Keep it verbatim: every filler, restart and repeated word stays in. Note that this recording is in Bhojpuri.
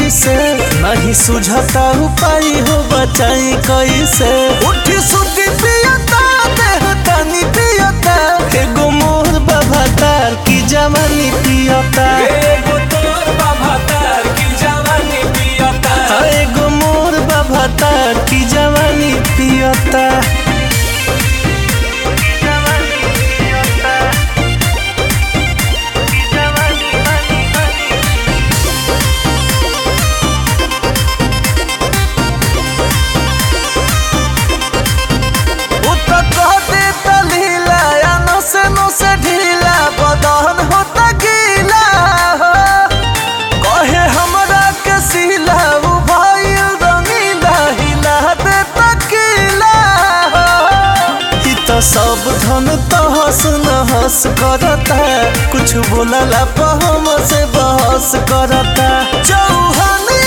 कैसे नहीं सुझता उपाय हो बचाई कैसे। उठी सुती पियता देह तनी पियता एगो मोर बाबा तार की जवानी पियता एगो तोर बाबा तार की जवानी पियता एगो मोर बाबा तार की जवानी पियता। सब धन तहस नहस करता कुछ बोलला पर हम से बहस करता। चौहान